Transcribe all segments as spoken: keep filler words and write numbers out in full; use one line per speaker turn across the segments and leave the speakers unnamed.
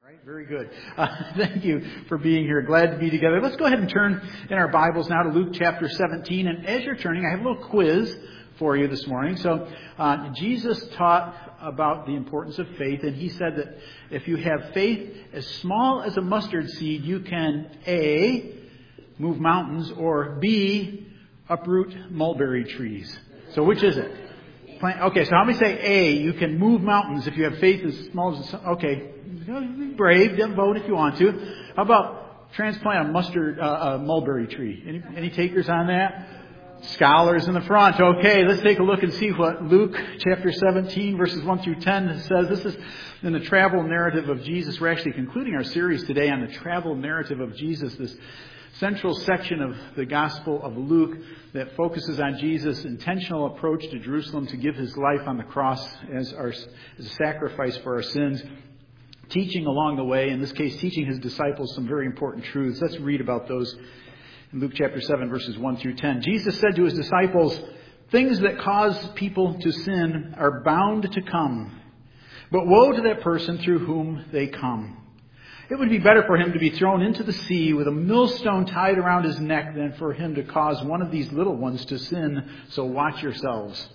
Right, very good. Uh, thank you for being here. Glad to be together. Let's go ahead and turn in our Bibles now to Luke chapter seventeen. And as you're turning, I have a little quiz for you this morning. So uh, Jesus taught about the importance of faith, and he said that if you have faith as small as a mustard seed, you can A, move mountains, or B, uproot mulberry trees. So which is it? Plant, okay, so how many say A, you can move mountains if you have faith as small as... Okay, be brave, then vote if you want to. How about transplant a mustard, uh, a mulberry tree? Any, any takers on that? Scholars in the front. Okay, let's take a look and see what Luke chapter seventeen, verses one through ten says. This is in the travel narrative of Jesus. We're actually concluding our series today on the travel narrative of Jesus, this central section of the Gospel of Luke that focuses on Jesus' intentional approach to Jerusalem to give his life on the cross as, our, as a sacrifice for our sins. Teaching along the way, in this case, teaching his disciples some very important truths. Let's read about those in Luke chapter seven, verses one through ten. Jesus said to his disciples, "Things that cause people to sin are bound to come, but woe to that person through whom they come. It would be better for him to be thrown into the sea with a millstone tied around his neck than for him to cause one of these little ones to sin, so watch yourselves.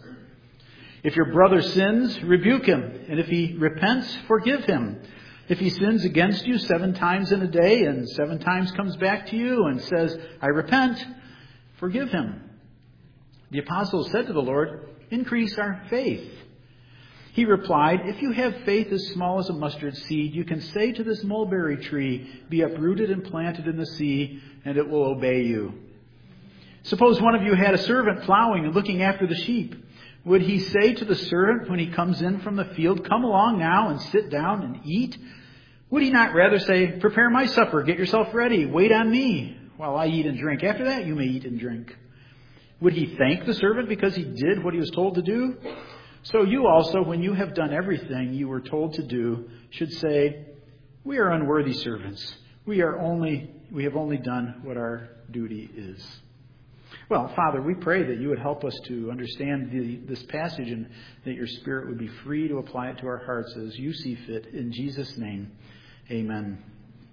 If your brother sins, rebuke him, and if he repents, forgive him. If he sins against you seven times in a day and seven times comes back to you and says, 'I repent,' forgive him." The apostles said to the Lord, "Increase our faith." He replied, "If you have faith as small as a mustard seed, you can say to this mulberry tree, 'Be uprooted and planted in the sea,' and it will obey you. Suppose one of you had a servant plowing and looking after the sheep. Would he say to the servant when he comes in from the field, 'Come along now and sit down and eat'? Would he not rather say, 'Prepare my supper, get yourself ready, wait on me while I eat and drink. After that you may eat and drink'? Would he thank the servant because he did what he was told to do? So you also, when you have done everything you were told to do, should say, 'We are unworthy servants. We are only, we have only done what our duty is.'" Well, Father, we pray that you would help us to understand the, this passage and that your Spirit would be free to apply it to our hearts as you see fit. In Jesus' name, amen.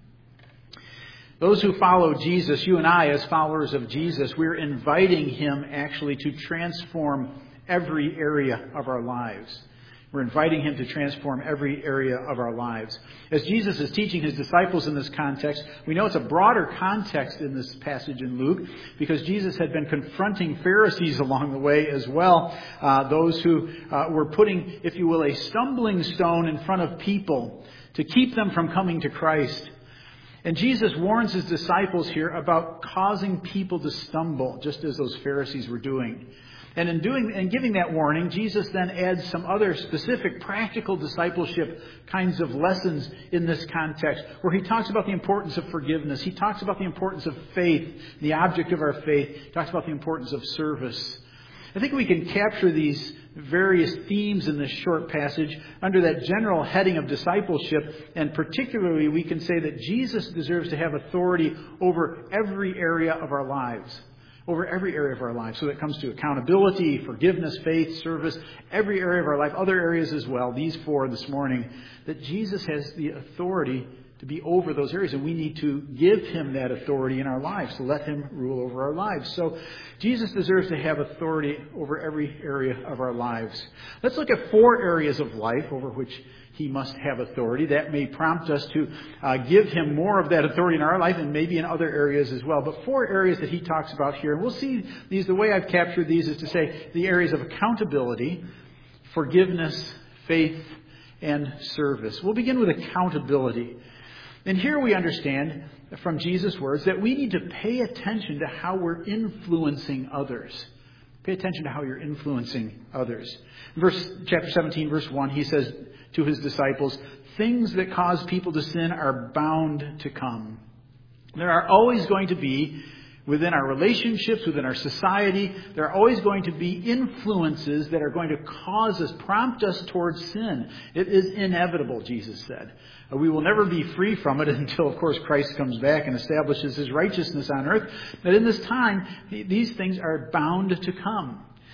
Those who follow Jesus, you and I as followers of Jesus, we're inviting him actually to transform every area of our lives. We're inviting him to transform every area of our lives. As Jesus is teaching his disciples in this context, we know it's a broader context in this passage in Luke because Jesus had been confronting Pharisees along the way as well. Uh, those who uh, were putting, if you will, a stumbling stone in front of people to keep them from coming to Christ. And Jesus warns his disciples here about causing people to stumble, just as those Pharisees were doing. And in doing and giving that warning, Jesus then adds some other specific practical discipleship kinds of lessons in this context, where he talks about the importance of forgiveness. He talks about the importance of faith, the object of our faith. He talks about the importance of service. I think we can capture these various themes in this short passage under that general heading of discipleship, and particularly we can say that Jesus deserves to have authority over every area of our lives. Over every area of our life. So it comes to accountability, forgiveness, faith, service, every area of our life, other areas as well. These four this morning, that Jesus has the authority to be over those areas, and we need to give him that authority in our lives, to let him rule over our lives. So Jesus deserves to have authority over every area of our lives. Let's look at four areas of life over which he must have authority. That may prompt us to uh, give him more of that authority in our life and maybe in other areas as well. But four areas that he talks about here. And we'll see these. The way I've captured these is to say the areas of accountability, forgiveness, faith, and service. We'll begin with accountability. And here we understand from Jesus' words that we need to pay attention to how we're influencing others. Pay attention to how you're influencing others. Verse chapter seventeen, verse one, he says to his disciples, "Things that cause people to sin are bound to come." There are always going to be, within our relationships, within our society, there are always going to be influences that are going to cause us, prompt us towards sin. It is inevitable, Jesus said. We will never be free from it until, of course, Christ comes back and establishes his righteousness on earth. But in this time, these things are bound to come.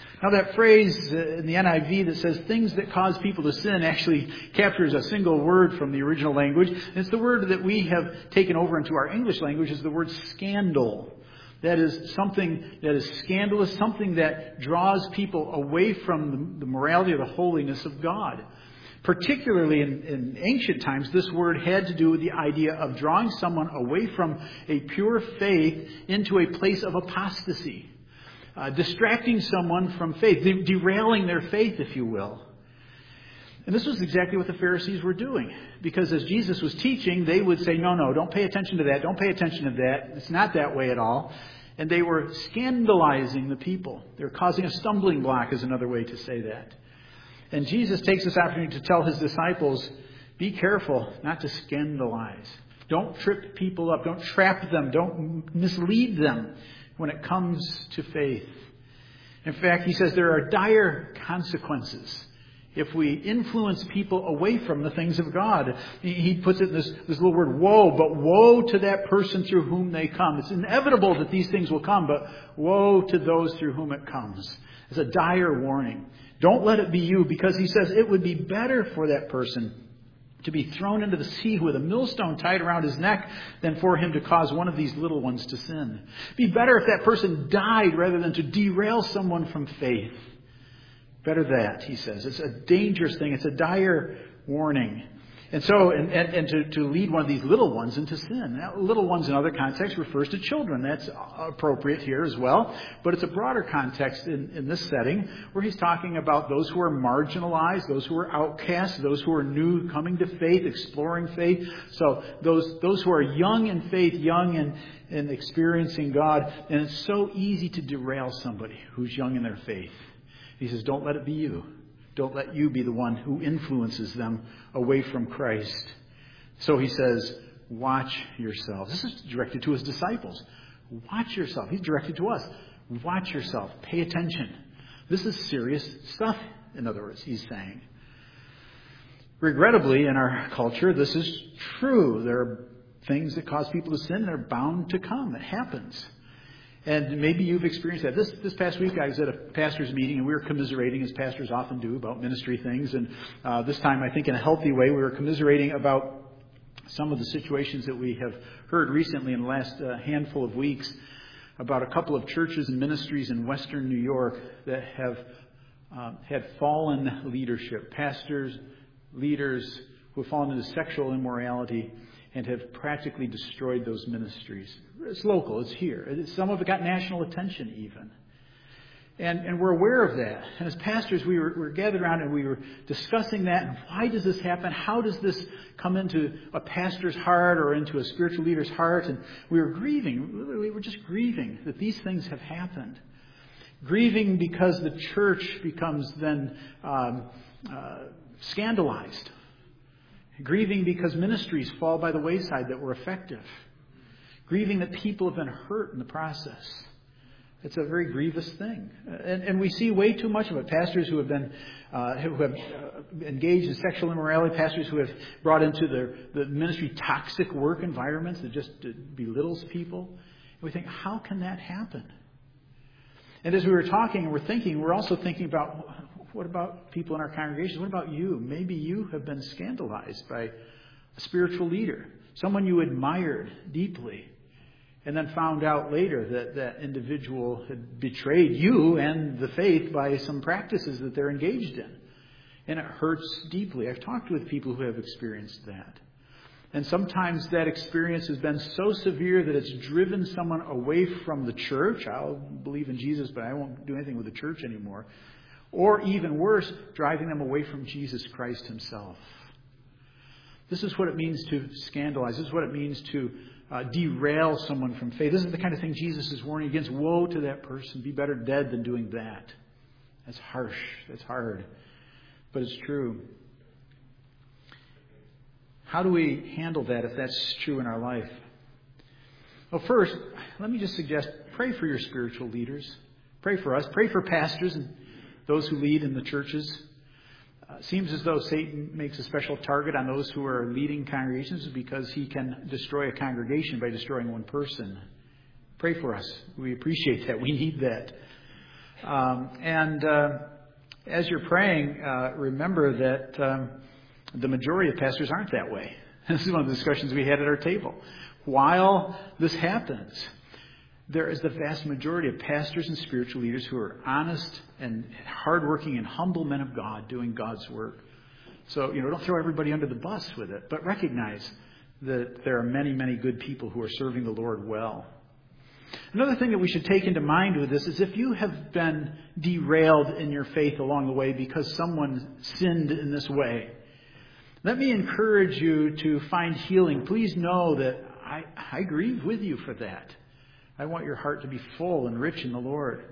Now that phrase in the N I V that says things that cause people to sin actually captures a single word from the original language. And it's the word that we have taken over into our English language is the word scandal. That is something that is scandalous, something that draws people away from the morality or the holiness of God. Particularly in, in ancient times, this word had to do with the idea of drawing someone away from a pure faith into a place of apostasy. Uh, distracting someone from faith, de- derailing their faith, if you will. And this was exactly what the Pharisees were doing. Because as Jesus was teaching, they would say, no, no, don't pay attention to that. Don't pay attention to that. It's not that way at all. And they were scandalizing the people. They were causing a stumbling block is another way to say that. And Jesus takes this opportunity to tell his disciples, be careful not to scandalize. Don't trip people up. Don't trap them. Don't mislead them when it comes to faith. In fact, he says there are dire consequences if we influence people away from the things of God. He puts it in this, this little word, woe, but woe to that person through whom they come. It's inevitable that these things will come, but woe to those through whom it comes. It's a dire warning. Don't let it be you, because he says it would be better for that person to be thrown into the sea with a millstone tied around his neck than for him to cause one of these little ones to sin. It'd be better if that person died rather than to derail someone from faith. Better that, he says. It's a dangerous thing. It's a dire warning. And so, and, and, and to, to lead one of these little ones into sin. Now, little ones in other contexts refers to children. That's appropriate here as well. But it's a broader context in, in this setting where he's talking about those who are marginalized, those who are outcasts, those who are new, coming to faith, exploring faith. So those, those who are young in faith, young in, in experiencing God. And it's so easy to derail somebody who's young in their faith. He says, don't let it be you. Don't let you be the one who influences them away from Christ. So he says, watch yourselves. This is directed to his disciples. Watch yourself. He's directed to us. Watch yourself. Pay attention. This is serious stuff, in other words, he's saying. Regrettably, in our culture, this is true. There are things that cause people to sin. They're bound to come. It happens. And maybe you've experienced that. This this past week I was at a pastor's meeting and we were commiserating, as pastors often do, about ministry things. And uh, this time, I think in a healthy way, we were commiserating about some of the situations that we have heard recently in the last uh, handful of weeks about a couple of churches and ministries in Western New York that have uh, had fallen leadership. Pastors, leaders who have fallen into sexual immorality and have practically destroyed those ministries. It's local. It's here. Some of it got national attention even. And, and we're aware of that. And as pastors, we were, we were gathered around and we were discussing that. And why does this happen? How does this come into a pastor's heart or into a spiritual leader's heart? And we were grieving. We were just grieving that these things have happened. Grieving because the church becomes then um, uh, scandalized. Grieving because ministries fall by the wayside that were effective. Grieving that people have been hurt in the process. It's a very grievous thing. And, and we see way too much of it. Pastors who have been, uh, who have uh, engaged in sexual immorality, pastors who have brought into their, the ministry toxic work environments that just belittles people. And we think, how can that happen? And as we were talking and we're thinking, we're also thinking about, what about people in our congregations? What about you? Maybe you have been scandalized by a spiritual leader, someone you admired deeply, and then found out later that that individual had betrayed you and the faith by some practices that they're engaged in. And it hurts deeply. I've talked with people who have experienced that. And sometimes that experience has been so severe that it's driven someone away from the church. I'll believe in Jesus, but I won't do anything with the church anymore. Or even worse, driving them away from Jesus Christ himself. This is what it means to scandalize. This is what it means to uh, derail someone from faith. This is the kind of thing Jesus is warning against. Woe to that person. Be better dead than doing that. That's harsh. That's hard. But it's true. How do we handle that if that's true in our life? Well, first, let me just suggest, pray for your spiritual leaders. Pray for us. Pray for pastors and those who lead in the churches. Uh, seems as though Satan makes a special target on those who are leading congregations because he can destroy a congregation by destroying one person. Pray for us. We appreciate that. We need that. Um, and uh, as you're praying, uh, remember that um, the majority of pastors aren't that way. This is one of the discussions we had at our table. While this happens, there is the vast majority of pastors and spiritual leaders who are honest and hardworking and humble men of God doing God's work. So, you know, don't throw everybody under the bus with it, but recognize that there are many, many good people who are serving the Lord well. Another thing that we should take into mind with this is if you have been derailed in your faith along the way because someone sinned in this way, let me encourage you to find healing. Please know that I, I grieve with you for that. I want your heart to be full and rich in the Lord.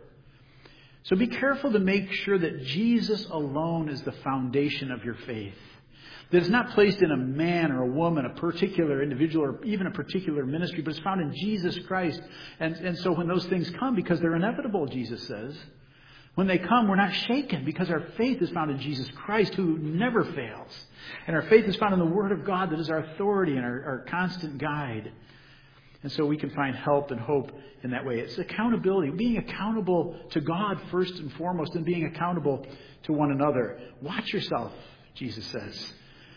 So be careful to make sure that Jesus alone is the foundation of your faith. That it's not placed in a man or a woman, a particular individual, or even a particular ministry, but it's found in Jesus Christ. And, and so when those things come, because they're inevitable, Jesus says, when they come, we're not shaken because our faith is found in Jesus Christ, who never fails. And our faith is found in the Word of God that is our authority and our, our constant guide. And so we can find help and hope in that way. It's accountability, being accountable to God first and foremost, and being accountable to one another. Watch yourself, Jesus says.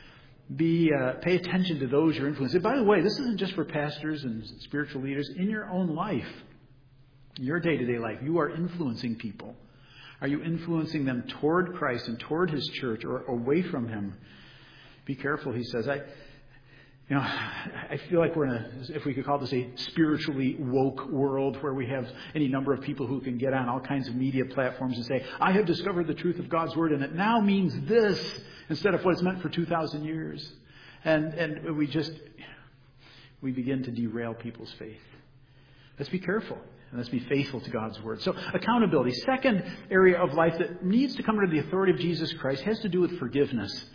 Be uh, pay attention to those you're influencing. By the way, this isn't just for pastors and spiritual leaders. In your own life, your day-to-day life, you are influencing people. Are you influencing them toward Christ and toward His church, or away from Him? Be careful, he says. I, you know, I feel like we're in a, if we could call this a spiritually woke world, where we have any number of people who can get on all kinds of media platforms and say, I have discovered the truth of God's Word, and it now means this, instead of what it's meant for two thousand years. And, and we just, we begin to derail people's faith. Let's be careful. And let's be faithful to God's Word. So accountability. Second area of life that needs to come under the authority of Jesus Christ has to do with forgiveness.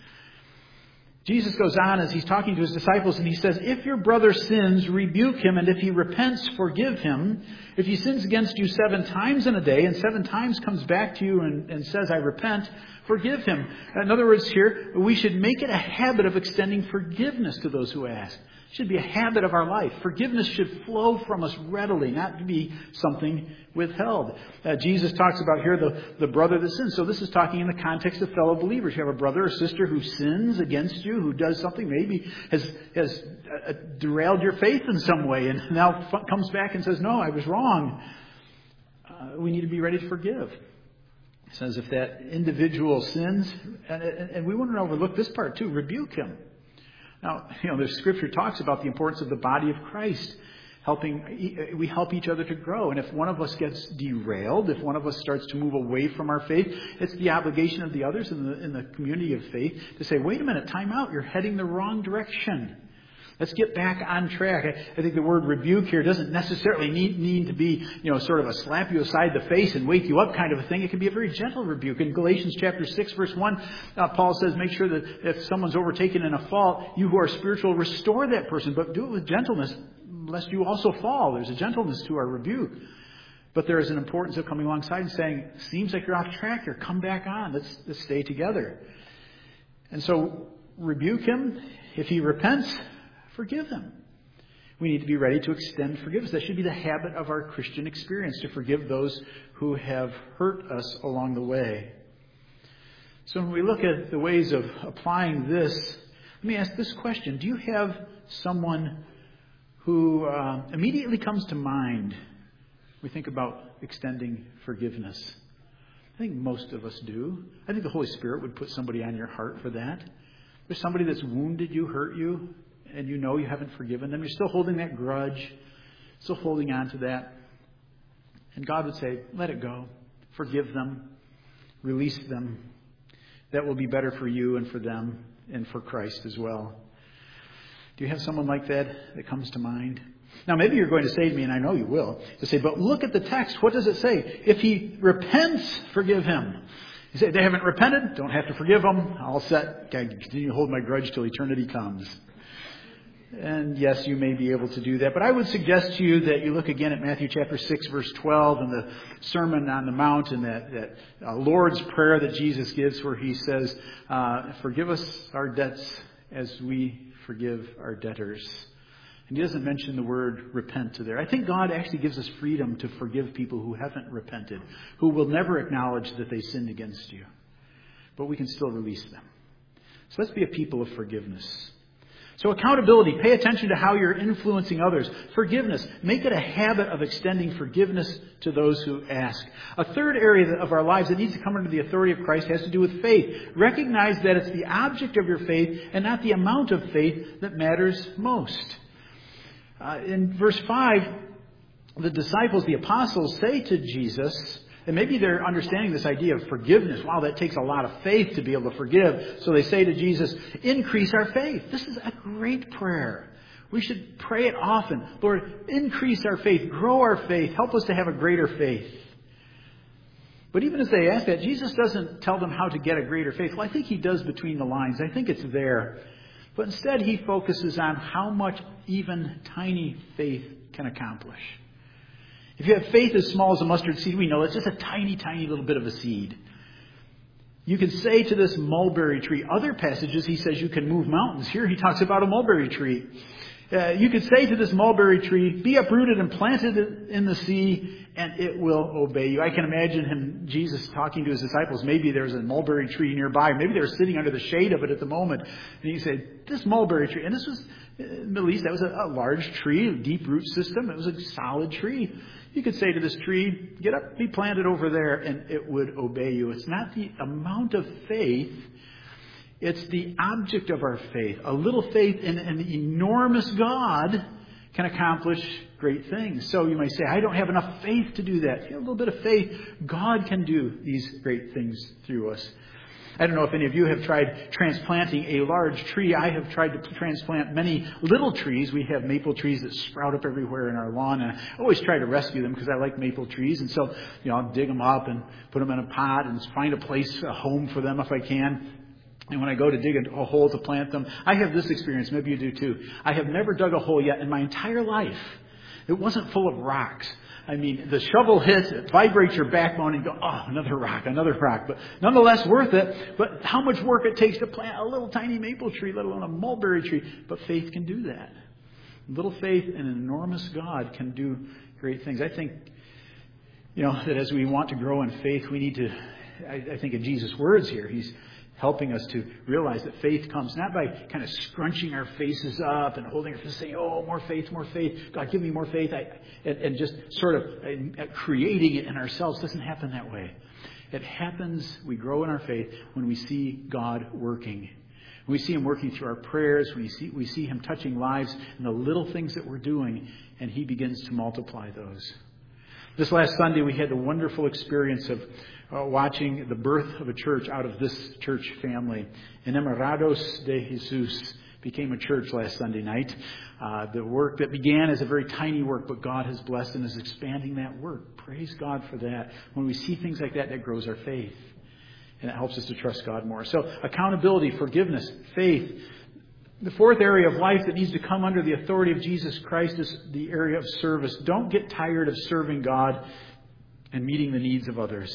Jesus goes on as he's talking to his disciples, and he says, if your brother sins, rebuke him, and if he repents, forgive him. If he sins against you seven times in a day, and seven times comes back to you and, and says, I repent, forgive him. In other words here, we should make it a habit of extending forgiveness to those who ask. It should be a habit of our life. Forgiveness should flow from us readily, not be something withheld. Uh, Jesus talks about here the, the brother that sins. So this is talking in the context of fellow believers. You have a brother or sister who sins against you, who does something, maybe has, has uh, derailed your faith in some way, and now f- comes back and says, no, I was wrong. Uh, we need to be ready to forgive. It says if that individual sins, and, and we wouldn't overlook this part too, rebuke him. Now, you know, the Scripture talks about the importance of the body of Christ. Helping, we help each other to grow. And if one of us gets derailed, if one of us starts to move away from our faith, it's the obligation of the others in the, in the community of faith to say, wait a minute, time out. You're heading the wrong direction. Let's get back on track. I, I think the word rebuke here doesn't necessarily need, need to be, you know, sort of a slap you aside the face and wake you up kind of a thing. It can be a very gentle rebuke. In Galatians chapter six, verse one, uh, Paul says, make sure that if someone's overtaken in a fault, you who are spiritual, restore that person, but do it with gentleness, lest you also fall. There's a gentleness to our rebuke. But there is an importance of coming alongside and saying, seems like you're off track here. Come back on. Let's, let's stay together. And so rebuke him. If he repents, forgive him. We need to be ready to extend forgiveness. That should be the habit of our Christian experience, to forgive those who have hurt us along the way. So when we look at the ways of applying this, let me ask this question. Do you have someone who uh, immediately comes to mind when we think about extending forgiveness? I think most of us do. I think the Holy Spirit would put somebody on your heart for that. There's somebody that's wounded you, hurt you, and you know you haven't forgiven them. You're still holding that grudge, still holding on to that. And God would say, let it go. Forgive them. Release them. That will be better for you and for them and for Christ as well. Do you have someone like that that comes to mind? Now, maybe you're going to say to me, and I know you will, to say, but look at the text. What does it say? If he repents, forgive him. You say, they haven't repented? Don't have to forgive them. All set. I continue to hold my grudge till eternity comes. And yes, you may be able to do that. But I would suggest to you that you look again at Matthew chapter six, verse twelve, and the Sermon on the Mount, and that, that uh, Lord's Prayer that Jesus gives, where he says, uh, forgive us our debts as we forgive our debtors. And he doesn't mention the word repent to there. I think God actually gives us freedom to forgive people who haven't repented, who will never acknowledge that they sinned against you. But we can still release them. So let's be a people of forgiveness. So accountability, pay attention to how you're influencing others. Forgiveness, make it a habit of extending forgiveness to those who ask. A third area of our lives that needs to come under the authority of Christ has to do with faith. Recognize that it's the object of your faith and not the amount of faith that matters most. Uh, in verse five, the disciples, the apostles, say to Jesus, and maybe they're understanding this idea of forgiveness. Wow, that takes a lot of faith to be able to forgive. So they say to Jesus, increase our faith. This is a great prayer. We should pray it often. Lord, increase our faith, grow our faith, help us to have a greater faith. But even as they ask that, Jesus doesn't tell them how to get a greater faith. Well, I think he does between the lines. I think it's there. But instead he focuses on how much even tiny faith can accomplish. If you have faith as small as a mustard seed, we know it's just a tiny, tiny little bit of a seed. You can say to this mulberry tree, other passages he says you can move mountains. Here he talks about a mulberry tree. Uh, you could say to this mulberry tree, be uprooted and planted in the sea, and it will obey you. I can imagine him, Jesus, talking to his disciples. Maybe there's a mulberry tree nearby. Maybe they were sitting under the shade of it at the moment. And he said, this mulberry tree, and this was, in the Middle East, that was a, a large tree, a deep root system. It was a solid tree. You could say to this tree, get up, be planted over there, and it would obey you. It's not the amount of faith, it's the object of our faith. A little faith in an enormous God can accomplish great things. So you may say, I don't have enough faith to do that. If you have a little bit of faith, God can do these great things through us. I don't know if any of you have tried transplanting a large tree. I have tried to transplant many little trees. We have maple trees that sprout up everywhere in our lawn, and I always try to rescue them because I like maple trees. And so, you know, I'll dig them up and put them in a pot and find a place, a home for them if I can. And when I go to dig a hole to plant them, I have this experience. Maybe you do too. I have never dug a hole yet in my entire life. It wasn't full of rocks. I mean, the shovel hits, it vibrates your backbone and you go, oh, another rock, another rock. But nonetheless worth it. But how much work it takes to plant a little tiny maple tree, let alone a mulberry tree. But faith can do that. Little faith in an enormous God can do great things. I think, you know, that as we want to grow in faith, we need to, I, I think in Jesus' words here, he's helping us to realize that faith comes not by kind of scrunching our faces up and holding our fists saying, oh, more faith, more faith. God, give me more faith. I, and, and just sort of uh, creating it in ourselves. It doesn't happen that way. It happens, we grow in our faith when we see God working. When we see him working through our prayers, when we see, we see him touching lives and the little things that we're doing, and he begins to multiply those. This last Sunday, we had the wonderful experience of uh, watching the birth of a church out of this church family. Enamorados de Jesus became a church last Sunday night. Uh, the work that began as a very tiny work, but God has blessed and is expanding that work. Praise God for that. When we see things like that, that grows our faith. And it helps us to trust God more. So accountability, forgiveness, faith. The fourth area of life that needs to come under the authority of Jesus Christ is the area of service. Don't get tired of serving God and meeting the needs of others.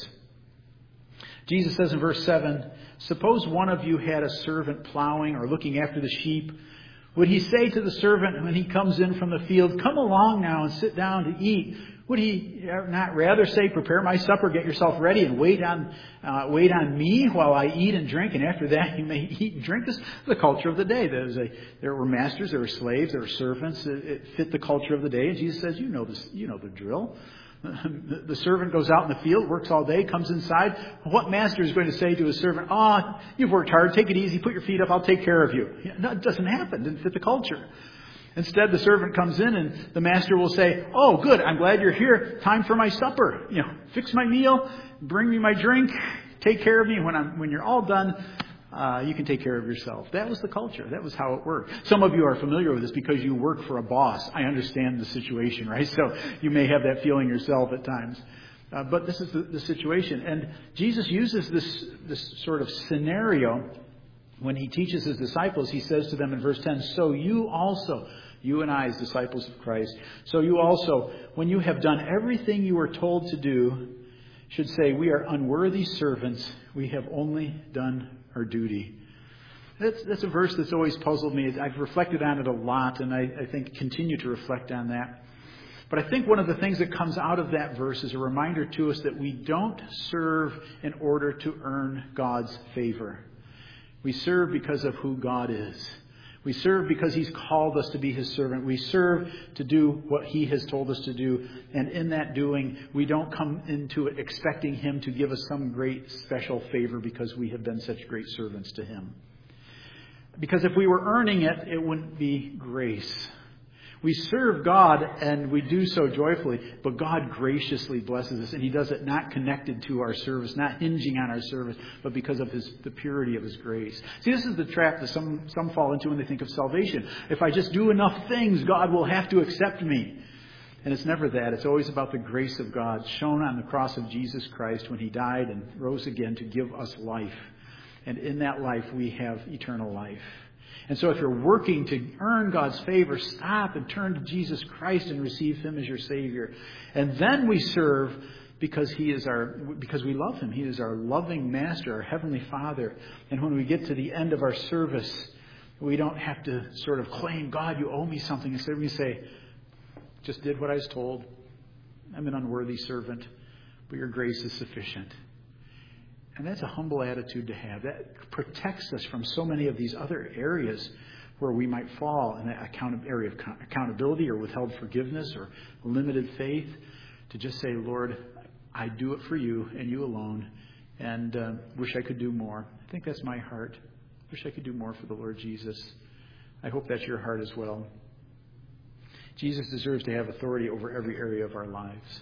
Jesus says in verse seven, suppose one of you had a servant plowing or looking after the sheep. Would he say to the servant when he comes in from the field, come along now and sit down to eat? Would he not rather say, prepare my supper, get yourself ready, and wait on uh, wait on me while I eat and drink, and after that you may eat and drink? This is the culture of the day. There, was a, there were masters, there were slaves, there were servants. It, it fit the culture of the day. And Jesus says, you know this, you know the drill. The, the servant goes out in the field, works all day, comes inside. What master is going to say to his servant, oh, you've worked hard, take it easy, put your feet up, I'll take care of you? No, it doesn't happen. It didn't fit the culture. Instead, the servant comes in and the master will say, oh, good, I'm glad you're here. Time for my supper. You know, fix my meal, bring me my drink, take care of me. When I'm, when you're all done, uh, you can take care of yourself. That was the culture. That was how it worked. Some of you are familiar with this because you work for a boss. I understand the situation, right? So you may have that feeling yourself at times. Uh, but this is the, the situation. And Jesus uses this, this sort of scenario when he teaches his disciples. He says to them in verse ten, so you also, you and I as disciples of Christ, so you also, when you have done everything you were told to do, should say, we are unworthy servants. We have only done our duty. That's, that's a verse that's always puzzled me. I've reflected on it a lot, and I, I think continue to reflect on that. But I think one of the things that comes out of that verse is a reminder to us that we don't serve in order to earn God's favor. We serve because of who God is. We serve because He's called us to be His servant. We serve to do what He has told us to do. And in that doing, we don't come into it expecting Him to give us some great special favor because we have been such great servants to Him. Because if we were earning it, it wouldn't be grace. We serve God and we do so joyfully, but God graciously blesses us, and He does it not connected to our service, not hinging on our service, but because of His, the purity of His grace. See, this is the trap that some, some fall into when they think of salvation. If I just do enough things, God will have to accept me. And it's never that. It's always about the grace of God shown on the cross of Jesus Christ when He died and rose again to give us life. And in that life, we have eternal life. And so if you're working to earn God's favor, stop and turn to Jesus Christ and receive Him as your Savior. And then we serve because He is our, because we love Him. He is our loving Master, our Heavenly Father. And when we get to the end of our service, we don't have to sort of claim, God, you owe me something. Instead we say, just did what I was told. I'm an unworthy servant, but your grace is sufficient. And that's a humble attitude to have. That protects us from so many of these other areas where we might fall in that account- area of accountability or withheld forgiveness or limited faith. To just say, Lord, I do it for you and you alone, and uh, wish I could do more. I think that's my heart. Wish I could do more for the Lord Jesus. I hope that's your heart as well. Jesus deserves to have authority over every area of our lives.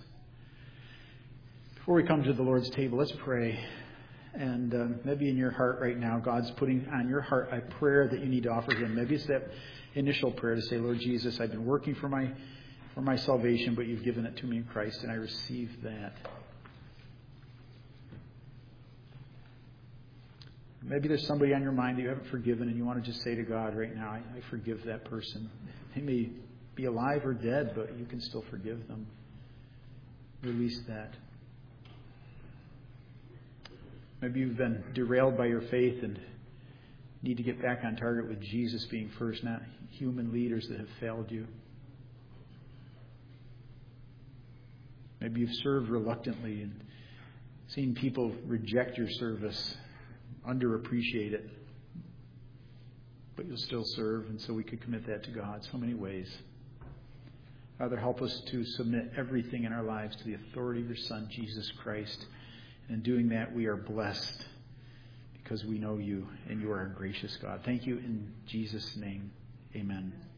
Before we come to the Lord's table, let's pray. And uh, maybe in your heart right now, God's putting on your heart a prayer that you need to offer Him. Maybe it's that initial prayer to say, Lord Jesus, I've been working for my for my salvation, but you've given it to me in Christ, and I receive that. Maybe there's somebody on your mind that you haven't forgiven, and you want to just say to God right now, I, I forgive that person. They may be alive or dead, but you can still forgive them. Release that. Maybe you've been derailed by your faith and need to get back on target with Jesus being first, not human leaders that have failed you. Maybe you've served reluctantly and seen people reject your service, underappreciate it. But you'll still serve, and so we could commit that to God so many ways. Father, help us to submit everything in our lives to the authority of your Son, Jesus Christ. And in doing that, we are blessed because we know you and you are a gracious God. Thank you in Jesus' name. Amen.